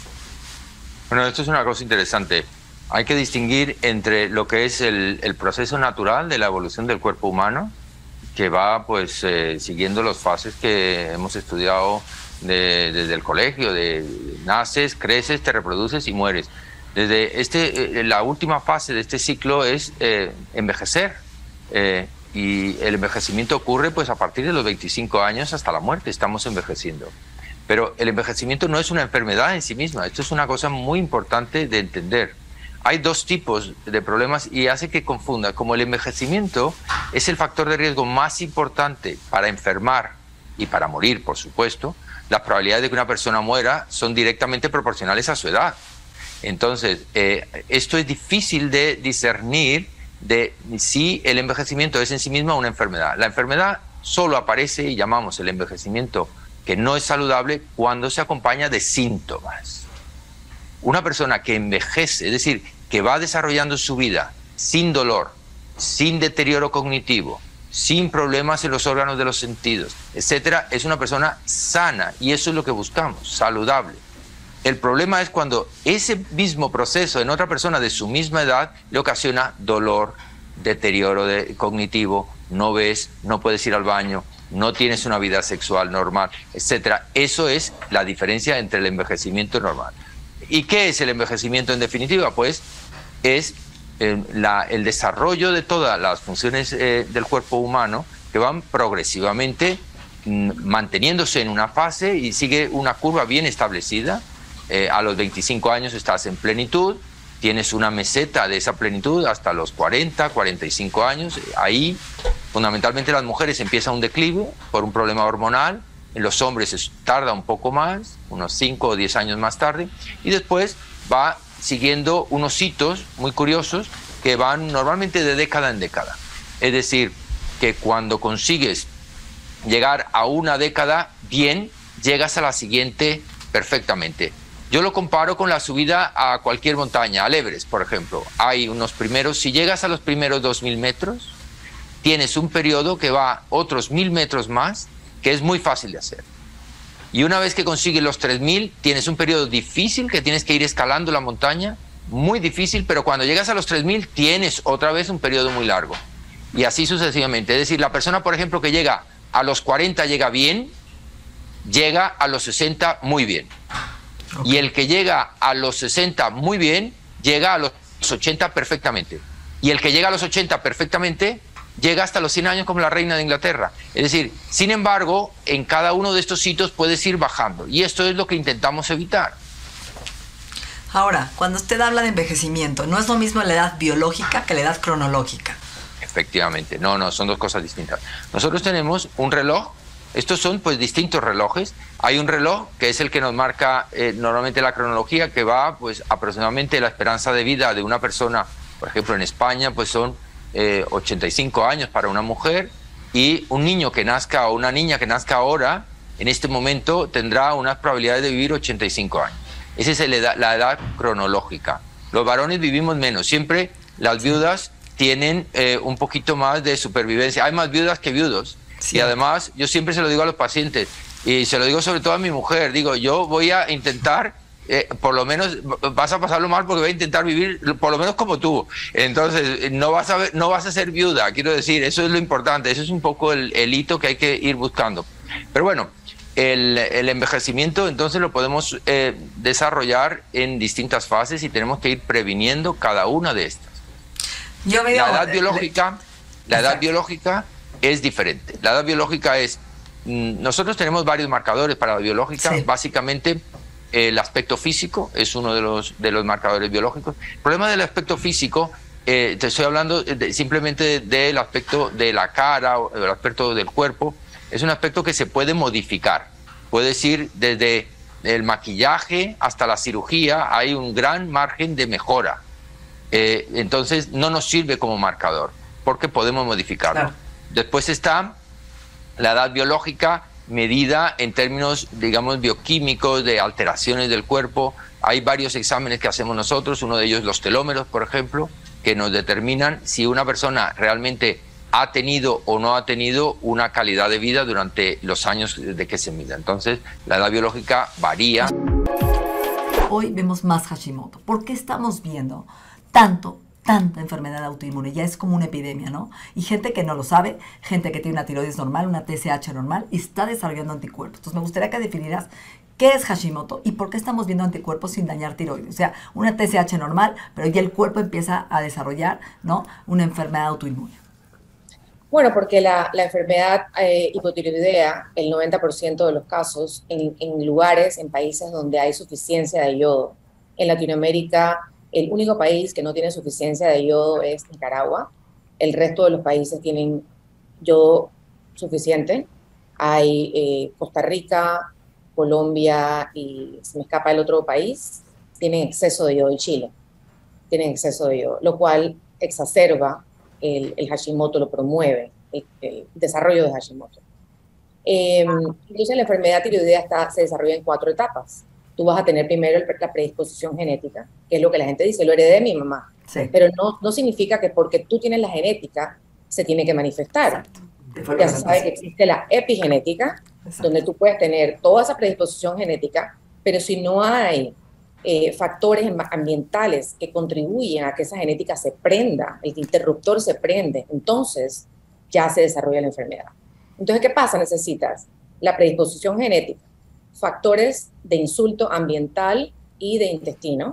Bueno, esto es una cosa interesante. Hay que distinguir entre lo que es el, el proceso natural de la evolución del cuerpo humano, que va pues eh, siguiendo las fases que hemos estudiado De, desde el colegio, de naces, creces, te reproduces y mueres. Desde este, eh, la última fase de este ciclo es eh, envejecer, eh, y el envejecimiento ocurre pues a partir de los veinticinco años hasta la muerte, estamos envejeciendo. Pero el envejecimiento no es una enfermedad en sí misma, esto es una cosa muy importante de entender. Hay dos tipos de problemas y hace que confunda, como el envejecimiento es el factor de riesgo más importante para enfermar y para morir, por supuesto. Las probabilidades de que una persona muera son directamente proporcionales a su edad. Entonces, eh, esto es difícil de discernir de si el envejecimiento es en sí misma una enfermedad. La enfermedad solo aparece, y llamamos el envejecimiento que no es saludable, cuando se acompaña de síntomas. Una persona que envejece, es decir, que va desarrollando su vida sin dolor, sin deterioro cognitivo, sin problemas en los órganos de los sentidos, etcétera, es una persona sana, y eso es lo que buscamos, saludable. El problema es cuando ese mismo proceso en otra persona de su misma edad le ocasiona dolor, deterioro de, cognitivo, no ves, no puedes ir al baño, no tienes una vida sexual normal, etcétera. Eso es la diferencia entre el envejecimiento normal. ¿Y qué es el envejecimiento en definitiva? Pues es eh, la, el desarrollo de todas las funciones eh, del cuerpo humano que van progresivamente mm, manteniéndose en una fase y sigue una curva bien establecida. Eh, a los veinticinco años estás en plenitud, tienes una meseta de esa plenitud hasta los cuarenta, cuarenta y cinco años. Ahí, fundamentalmente, las mujeres empiezan un declive por un problema hormonal. En los hombres es, tarda un poco más, unos cinco o diez años más tarde, y después va siguiendo unos hitos muy curiosos que van normalmente de década en década. Es decir, que cuando consigues llegar a una década bien, llegas a la siguiente perfectamente. Yo lo comparo con la subida a cualquier montaña, al Everest, por ejemplo. Hay unos primeros, si llegas a los primeros dos mil metros, tienes un periodo que va otros mil metros más, que es muy fácil de hacer. Y una vez que consigues los tres mil, tienes un periodo difícil que tienes que ir escalando la montaña, muy difícil, pero cuando llegas a los tres mil tienes otra vez un periodo muy largo. Y así sucesivamente. Es decir, la persona, por ejemplo, que llega a los cuarenta llega bien, llega a los sesenta muy bien. Okay. Y el que llega a los sesenta muy bien, llega a los ochenta perfectamente. Y el que llega a los ochenta perfectamente, llega hasta los cien años como la reina de Inglaterra. Es decir, sin embargo, en cada uno de estos sitios puedes ir bajando. Y esto es lo que intentamos evitar. Ahora, cuando usted habla de envejecimiento, no es lo mismo la edad biológica que la edad cronológica. Efectivamente. No, no, son dos cosas distintas. Nosotros tenemos un reloj. Estos son pues distintos relojes. Hay un reloj que es el que nos marca eh, normalmente la cronología, que va pues aproximadamente la esperanza de vida de una persona. Por ejemplo, en España pues son eh, ochenta y cinco años para una mujer, y un niño que nazca o una niña que nazca ahora, en este momento tendrá unas probabilidades de vivir ochenta y cinco años. Esa es el edad, la edad cronológica. Los varones vivimos menos. Siempre las viudas tienen eh, un poquito más de supervivencia. Hay más viudas que viudos. Sí. Y además, yo siempre se lo digo a los pacientes, y se lo digo sobre todo a mi mujer, digo, yo voy a intentar, eh, por lo menos, vas a pasarlo mal porque voy a intentar vivir por lo menos como tú. Entonces, no vas a ver, no vas a ser viuda, quiero decir, eso es lo importante, eso es un poco el, el hito que hay que ir buscando. Pero bueno, el, el envejecimiento entonces lo podemos eh, desarrollar en distintas fases y tenemos que ir previniendo cada una de estas. Yo veo, la edad biológica, la edad biológica es diferente. La edad biológica es, nosotros tenemos varios marcadores para la biológica, sí. Básicamente el aspecto físico es uno de los, de los marcadores biológicos. El problema del aspecto físico, eh, te estoy hablando de, simplemente del aspecto de la cara o el aspecto del cuerpo, es un aspecto que se puede modificar. Puedes ir desde el maquillaje hasta la cirugía, hay un gran margen de mejora. Eh, entonces no nos sirve como marcador, porque podemos modificarlo. Claro. Después está la edad biológica, medida en términos, digamos, bioquímicos, de alteraciones del cuerpo. Hay varios exámenes que hacemos nosotros, uno de ellos los telómeros, por ejemplo, que nos determinan si una persona realmente ha tenido o no ha tenido una calidad de vida durante los años de que se mida. Entonces, la edad biológica varía. Hoy vemos más Hashimoto. ¿Por qué estamos viendo tanto, tanta enfermedad autoinmune? Ya es como una epidemia, ¿no? Y gente que no lo sabe, gente que tiene una tiroides normal, una T S H normal y está desarrollando anticuerpos. Entonces, me gustaría que definieras qué es Hashimoto y por qué estamos viendo anticuerpos sin dañar tiroides. O sea, una T S H normal, pero ya el cuerpo empieza a desarrollar, ¿no?, una enfermedad autoinmune. Bueno, porque la, la enfermedad eh, hipotiroidea, el noventa por ciento de los casos, en, en lugares, en países donde hay suficiencia de yodo. En Latinoamérica, el único país que no tiene suficiencia de yodo es Nicaragua. El resto de los países tienen yodo suficiente. Hay eh, Costa Rica, Colombia y se me escapa el otro país, tienen exceso de yodo, y Chile tienen exceso de yodo, lo cual exacerba el, el Hashimoto, lo promueve, el, el desarrollo de Hashimoto. Eh, entonces la enfermedad tiroidea está, se desarrolla en cuatro etapas. Tú vas a tener primero el, la predisposición genética, que es lo que la gente dice, lo heredé de mi mamá, sí. Pero no, no significa que porque tú tienes la genética se tiene que manifestar. Exacto. Ya se sabe que existe la epigenética, exacto, donde tú puedes tener toda esa predisposición genética, pero si no hay eh, factores ambientales que contribuyen a que esa genética se prenda, el interruptor se prende, entonces ya se desarrolla la enfermedad. Entonces, ¿qué pasa? Necesitas la predisposición genética, factores de insulto ambiental y de intestino,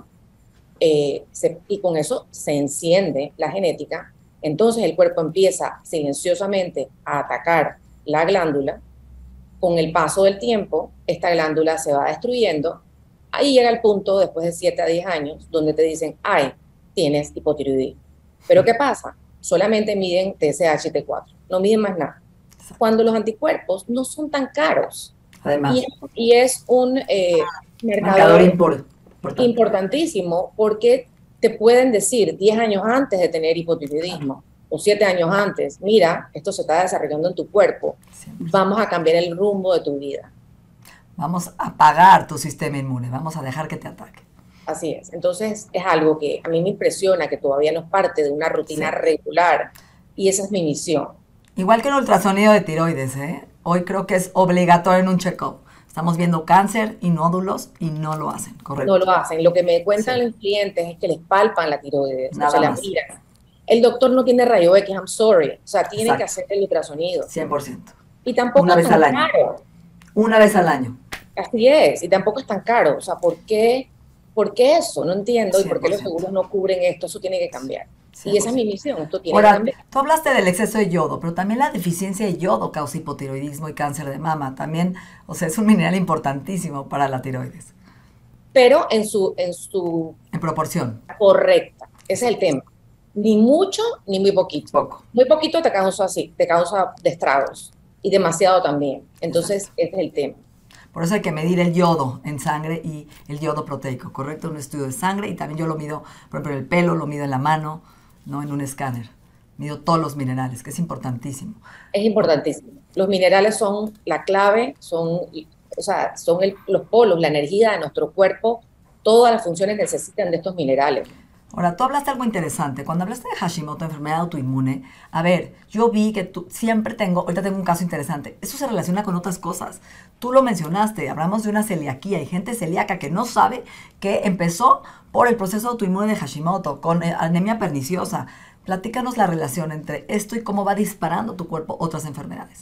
eh, se, y con eso se enciende la genética. Entonces el cuerpo empieza silenciosamente a atacar la glándula. Con el paso del tiempo, esta glándula se va destruyendo. Ahí llega el punto, después de siete a diez años, donde te dicen, ay, tienes hipotiroidismo. ¿Pero qué pasa? Solamente miden T S H y T cuatro, no miden más nada. Cuando los anticuerpos no son tan caros. Además. Y, y es un eh, marcador, marcador import, importantísimo, porque te pueden decir diez años antes de tener hipotiroidismo o siete años antes, mira, esto se está desarrollando en tu cuerpo, vamos a cambiar el rumbo de tu vida. Vamos a apagar tu sistema inmune, vamos a dejar que te ataque. Así es, entonces es algo que a mí me impresiona, que todavía no es parte de una rutina, sí, regular, y esa es mi misión. Igual que el ultrasonido de tiroides, ¿eh? Hoy creo que es obligatorio en un check-up. Estamos viendo cáncer y nódulos y no lo hacen, ¿correcto? No lo hacen. Lo que me cuentan, sí, los clientes es que les palpan la tiroides, no se la miran. El doctor no tiene rayo X, I'm sorry. O sea, tiene, exacto, que hacer el ultrasonido. cien por ciento. Y tampoco Una es vez tan al año. caro. Una vez al año. Así es. Y tampoco es tan caro. O sea, ¿por qué, por qué eso? No entiendo. cien por ciento. ¿Y por qué los seguros no cubren esto? Eso tiene que cambiar. cien por ciento. Y esa es mi misión. Esto tiene Ahora, que cambiar. Tú hablaste del exceso de yodo, pero también la deficiencia de yodo causa hipotiroidismo y cáncer de mama. También, o sea, es un mineral importantísimo para la tiroides. Pero en su... En, su en proporción. Correcta. Ese es el tema. Ni mucho, ni muy poquito. Poco. Muy poquito te causa así, te causa destragos. Y demasiado también. Entonces, exacto, ese es el tema. Por eso hay que medir el yodo en sangre y el yodo proteico, ¿correcto? Un estudio de sangre, y también yo lo mido, por ejemplo, en el pelo, lo mido en la mano, no en un escáner. Mido todos los minerales, que es importantísimo. Es importantísimo. Los minerales son la clave, son, o sea, son el, los polos, la energía de nuestro cuerpo. Todas las funciones necesitan de estos minerales. Ahora, tú hablaste algo interesante. Cuando hablaste de Hashimoto, enfermedad autoinmune, a ver, yo vi que tú siempre tengo, ahorita tengo un caso interesante. Eso se relaciona con otras cosas. Tú lo mencionaste, hablamos de una celiaquía. Hay gente celíaca que no sabe que empezó por el proceso autoinmune de Hashimoto, con anemia perniciosa. Platícanos la relación entre esto y cómo va disparando tu cuerpo otras enfermedades.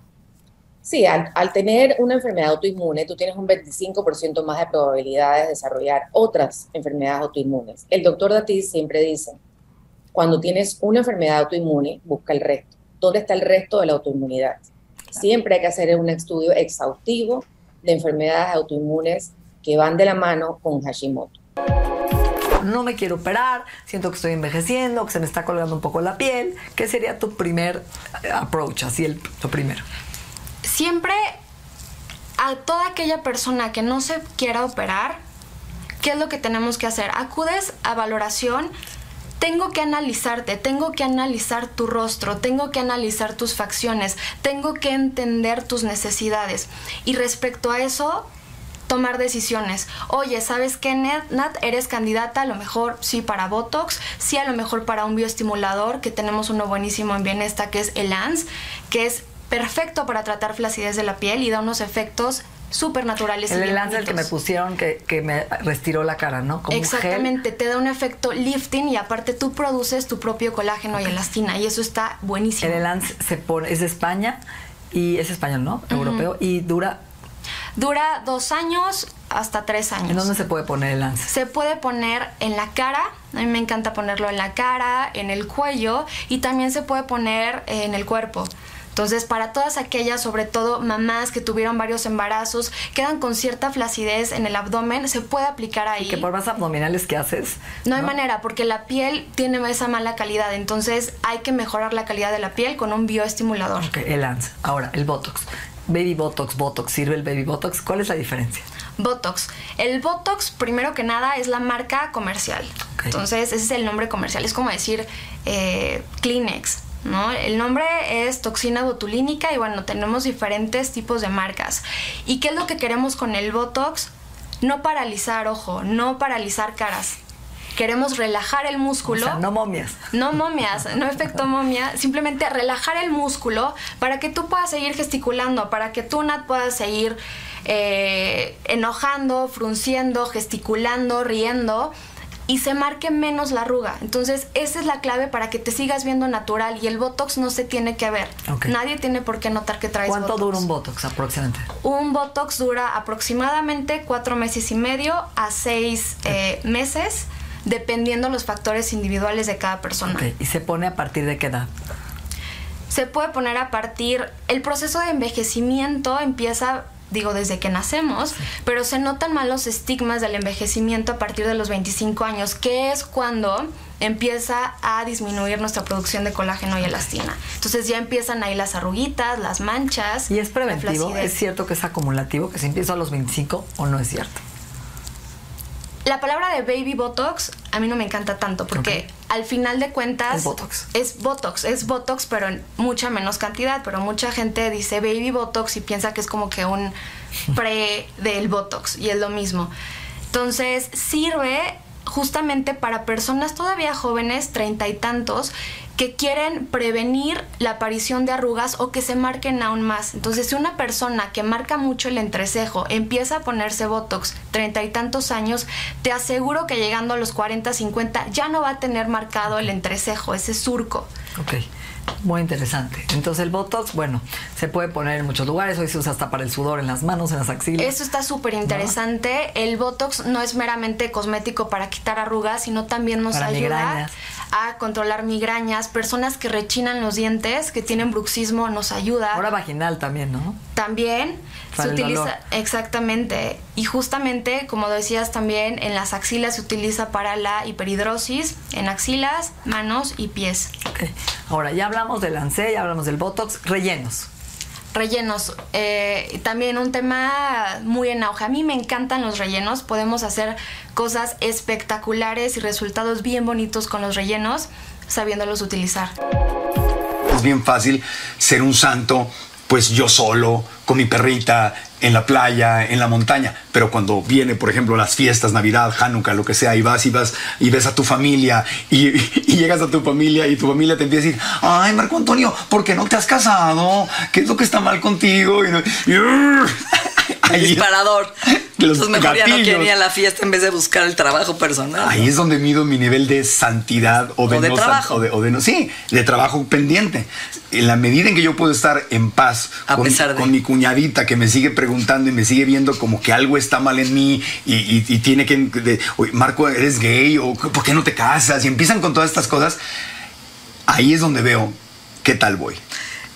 Sí, al, al tener una enfermedad autoinmune, tú tienes un veinticinco por ciento más de probabilidades de desarrollar otras enfermedades autoinmunes. El doctor Datis siempre dice, cuando tienes una enfermedad autoinmune, busca el resto. ¿Dónde está el resto de la autoinmunidad? Siempre hay que hacer un estudio exhaustivo de enfermedades autoinmunes que van de la mano con Hashimoto. No me quiero operar, siento que estoy envejeciendo, que se me está colgando un poco la piel. ¿Qué sería tu primer approach, así el, lo primero? Siempre a toda aquella persona que no se quiera operar, ¿qué es lo que tenemos que hacer? Acudes a valoración. Tengo que analizarte, tengo que analizar tu rostro, tengo que analizar tus facciones, tengo que entender tus necesidades. Y respecto a eso, tomar decisiones. Oye, ¿sabes qué, Nat? Eres candidata a lo mejor sí para Botox, sí a lo mejor para un bioestimulador, que tenemos uno buenísimo en Bienesta, que es el A N S, que es perfecto para tratar flacidez de la piel y da unos efectos súper naturales. El Elance el que me pusieron que, que me restiró la cara, ¿no? Como exactamente, te da un efecto lifting y aparte tú produces tu propio colágeno okay. y elastina y eso está buenísimo. El Elance se pone, es de España y es español, ¿no? Uh-huh. Europeo y dura... Dura dos años hasta tres años. ¿En dónde se puede poner el Elance? Se puede poner en la cara, a mí me encanta ponerlo en la cara, en el cuello y también se puede poner en el cuerpo. Entonces, para todas aquellas, sobre todo mamás que tuvieron varios embarazos, quedan con cierta flacidez en el abdomen, se puede aplicar ahí. ¿Y que por más abdominales que haces? No, no hay manera, porque la piel tiene esa mala calidad. Entonces, hay que mejorar la calidad de la piel con un bioestimulador. Ok, el Elance. Ahora, el Botox. Baby Botox, Botox, ¿sirve el Baby Botox? ¿Cuál es la diferencia? Botox. El Botox, primero que nada, es la marca comercial. Okay. Entonces, ese es el nombre comercial. Es como decir eh, Kleenex, ¿no? El nombre es toxina botulínica y bueno, tenemos diferentes tipos de marcas. ¿Y qué es lo que queremos con el Botox? No paralizar, ojo, no paralizar caras. Queremos relajar el músculo. O sea, no momias. No momias, no efecto momia. Simplemente relajar el músculo para que tú puedas seguir gesticulando, para que tú, Nat, puedas seguir eh, enojando, frunciendo, gesticulando, riendo y se marque menos la arruga. Entonces, esa es la clave para que te sigas viendo natural y el Botox no se tiene que ver. Okay. Nadie tiene por qué notar que traes ¿Cuánto Botox. dura un Botox aproximadamente? Un Botox dura aproximadamente cuatro meses y medio a seis eh, meses. Dependiendo los factores individuales de cada persona. Okay. ¿Y se pone a partir de qué edad? Se puede poner a partir... El proceso de envejecimiento empieza, digo, desde que nacemos, sí. pero se notan más los estigmas del envejecimiento a partir de los veinticinco años, que es cuando empieza a disminuir nuestra producción de colágeno y elastina. Entonces ya empiezan ahí las arruguitas, las manchas. ¿Y es preventivo? ¿Es cierto que es acumulativo, que se empieza a los veinticinco o no es cierto? La palabra de Baby Botox a mí no me encanta tanto porque okay. al final de cuentas... Es Botox. Es Botox, es Botox, pero en mucha menos cantidad. Pero mucha gente dice Baby Botox y piensa que es como que un pre del Botox y es lo mismo. Entonces sirve justamente para personas todavía jóvenes, treinta y tantos, que quieren prevenir la aparición de arrugas o que se marquen aún más. Entonces, si una persona que marca mucho el entrecejo empieza a ponerse Botox treinta y tantos años, te aseguro que llegando a los cuarenta, cincuenta ya no va a tener marcado el entrecejo, ese surco. Ok, muy interesante. Entonces el Botox, bueno, se puede poner en muchos lugares. Hoy se usa hasta para el sudor en las manos, en las axilas. Eso está súper interesante. ¿No? El Botox no es meramente cosmético para quitar arrugas, sino también nos para ayuda migrañas. a controlar migrañas. Personas que rechinan los dientes, que tienen bruxismo, nos ayuda. Ahora vaginal también, ¿no? También para se el utiliza, dolor. Exactamente. Y justamente, como decías también, en las axilas se utiliza para la hiperhidrosis, en axilas, manos y pies. Okay. Ahora, ya hablamos del Lancet, ya hablamos del Botox. Rellenos. Rellenos. Eh, también un tema muy en auge. A mí me encantan los rellenos. Podemos hacer cosas espectaculares y resultados bien bonitos con los rellenos, sabiéndolos utilizar. Es bien fácil ser un santo, pues yo solo, con mi perrita, en la playa, en la montaña. Pero cuando viene, por ejemplo, las fiestas, Navidad, Hanukkah, lo que sea, y vas y vas y ves a tu familia y, y llegas a tu familia y tu familia te empieza a decir, ay, Marco Antonio, ¿por qué no te has casado? ¿Qué es lo que está mal contigo? Y, y, el disparador. Los Entonces mejor gatillos. Ya no quiero ir a la fiesta en vez de buscar el trabajo personal. Ahí, ¿no? Es donde mido mi nivel de santidad o de, o de no trabajo. O de, o de no, sí, de trabajo pendiente. En la medida en que yo puedo estar en paz a con, pesar de... con mi cuñadita que me sigue preguntando y me sigue viendo como que algo está mal en mí y, y, y tiene que... De, Marco, ¿eres gay? ¿O por qué no te casas? Y empiezan con todas estas cosas. Ahí es donde veo qué tal voy.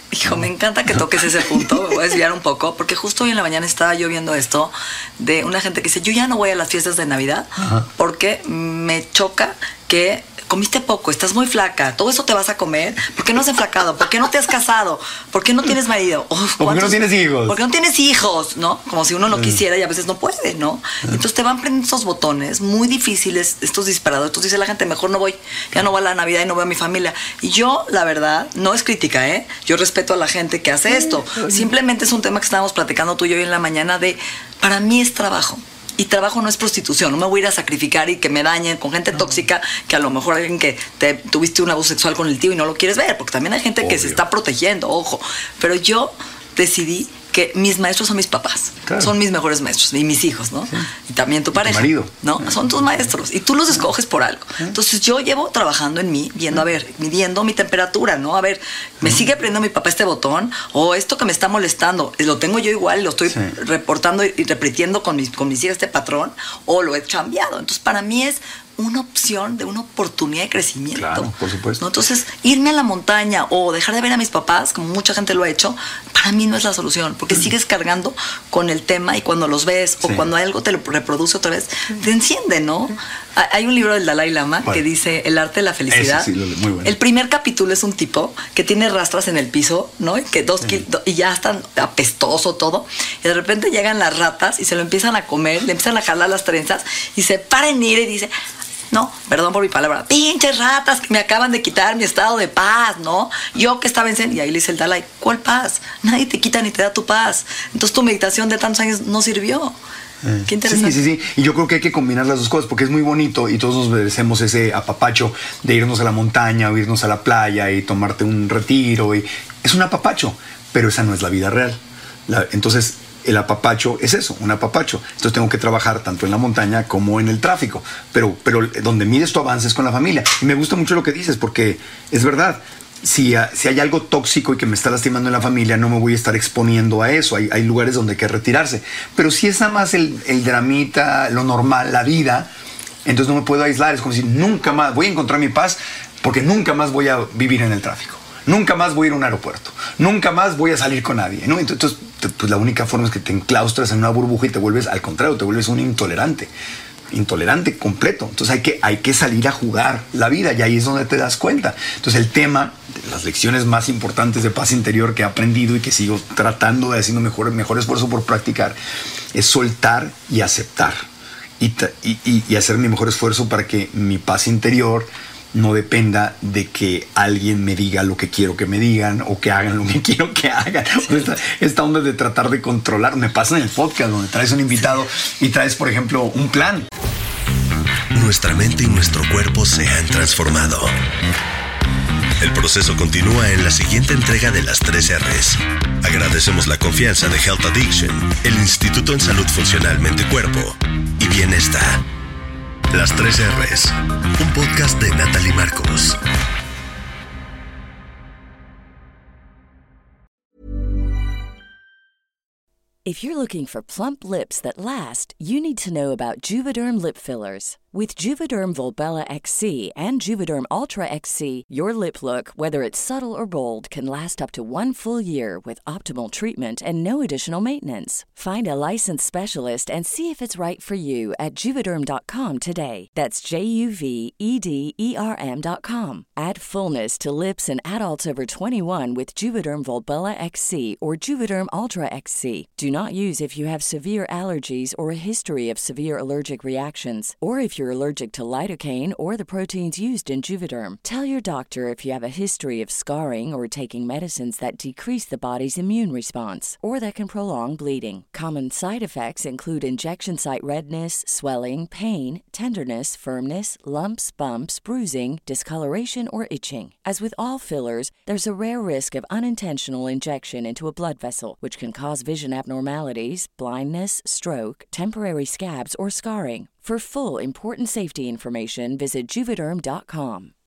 Hijo, me encanta que toques ese punto, me voy a desviar un poco, porque justo hoy en la mañana estaba yo viendo esto de una gente que dice, yo ya no voy a las fiestas de Navidad Ajá. porque me choca que comiste poco, estás muy flaca, todo eso te vas a comer, ¿por qué no has enflacado? ¿Por qué no te has casado? ¿Por qué no tienes marido? Oh, ¿Por qué no tienes hijos? ¿Por qué no tienes hijos? ¿No? Como si uno no quisiera y a veces no puede, ¿no? Entonces te van prendiendo estos botones muy difíciles, estos disparados. Entonces dice la gente, mejor no voy, ya no voy a la Navidad y no veo a mi familia. Y yo, la verdad, no es crítica, ¿eh? Yo respeto a la gente que hace esto. Simplemente es un tema que estábamos platicando tú y yo hoy en la mañana de, para mí es trabajo. Y trabajo no es prostitución, no me voy a ir a sacrificar y que me dañen con gente no. tóxica, que a lo mejor alguien que te tuviste un abuso sexual con el tío y no lo quieres ver, porque también hay gente Obvio. que se está protegiendo, ojo. Pero yo decidí que mis maestros son mis papás, claro. son mis mejores maestros, y mis hijos, ¿no? Sí. Y también tu pareja, tu marido. ¿no? Sí. Son tus maestros, y tú los escoges por algo. Sí. Entonces yo llevo trabajando en mí, viendo, a ver, midiendo mi temperatura, ¿no? A ver, ¿me sí. sigue aprendiendo mi papá este botón? O esto que me está molestando, ¿lo tengo yo igual? ¿Lo estoy sí. reportando y repitiendo con mis, con mis hijas este patrón? ¿O lo he cambiado? Entonces para mí es una opción de una oportunidad de crecimiento. Claro, por supuesto. ¿no? Entonces, irme a la montaña o dejar de ver a mis papás, como mucha gente lo ha hecho, para mí no es la solución, porque mm. sigues cargando con el tema y cuando los ves sí. o cuando algo te lo reproduce otra vez, te enciende, ¿no? Hay un libro del Dalai Lama ¿Cuál? que dice El arte de la felicidad. Ese sí, muy bueno. El primer capítulo es un tipo que tiene rastras en el piso, ¿no? Y, que dos sí. kil- y ya están apestoso todo. Y de repente llegan las ratas y se lo empiezan a comer, le empiezan a jalar las trenzas y se para en ira y dice... No, perdón por mi palabra, pinches ratas que me acaban de quitar mi estado de paz, ¿no? Yo que estaba en zen, y ahí le dice el Dalai, ¿cuál paz? Nadie te quita ni te da tu paz. Entonces tu meditación de tantos años no sirvió. Eh, Qué interesante. Sí, sí, sí. Y yo creo que hay que combinar las dos cosas porque es muy bonito y todos nos merecemos ese apapacho de irnos a la montaña o irnos a la playa y tomarte un retiro. Y es un apapacho, pero esa no es la vida real. La, entonces... El apapacho es eso, un apapacho. Entonces tengo que trabajar tanto en la montaña como en el tráfico. Pero, pero donde mides tu avance es con la familia. Y me gusta mucho lo que dices porque es verdad. Si, si hay algo tóxico y que me está lastimando en la familia, no me voy a estar exponiendo a eso. Hay, hay lugares donde hay que retirarse. Pero si es nada más el, el dramita, lo normal, la vida, entonces no me puedo aislar. Es como si nunca más voy a encontrar mi paz porque nunca más voy a vivir en el tráfico. Nunca más voy a ir a un aeropuerto. Nunca más voy a salir con nadie, ¿no? Entonces, pues la única forma es que te enclaustras en una burbuja y te vuelves, al contrario, te vuelves un intolerante. Intolerante completo. Entonces hay que, hay que salir a jugar la vida y ahí es donde te das cuenta. Entonces el tema, las lecciones más importantes de paz interior que he aprendido y que sigo tratando de haciendo mejor, mejor esfuerzo por practicar, es soltar y aceptar. Y, y, y hacer mi mejor esfuerzo para que mi paz interior no dependa de que alguien me diga lo que quiero que me digan o que hagan lo que quiero que hagan. Sí. Esta, esta onda de tratar de controlar. Me pasa en el podcast donde traes un invitado sí. y traes, por ejemplo, un plan. Nuestra mente y nuestro cuerpo se han transformado. El proceso continúa en la siguiente entrega de las tres R's. Agradecemos la confianza de Health Addiction, el Instituto en Salud Funcional Mente-Cuerpo y Bienestar. Las tres R's, un podcast de Natalie Marcos. If you're looking for plump lips that last, you need to know about Juvederm lip fillers. With Juvederm Volbella X C and Juvederm Ultra X C, your lip look, whether it's subtle or bold, can last up to one full year with optimal treatment and no additional maintenance. Find a licensed specialist and see if it's right for you at Juvederm dot com today. That's J U V E D E R M dot com. Add fullness to lips in adults over twenty-one with Juvederm Volbella X C or Juvederm Ultra X C. Do not use if you have severe allergies or a history of severe allergic reactions, or if you're allergic to lidocaine or the proteins used in Juvederm. Tell your doctor if you have a history of scarring or taking medicines that decrease the body's immune response or that can prolong bleeding. Common side effects include injection site redness, swelling, pain, tenderness, firmness, lumps, bumps, bruising, discoloration, or itching. As with all fillers, there's a rare risk of unintentional injection into a blood vessel, which can cause vision abnormalities, blindness, stroke, temporary scabs, or scarring. For full, important safety information, visit Juvederm dot com.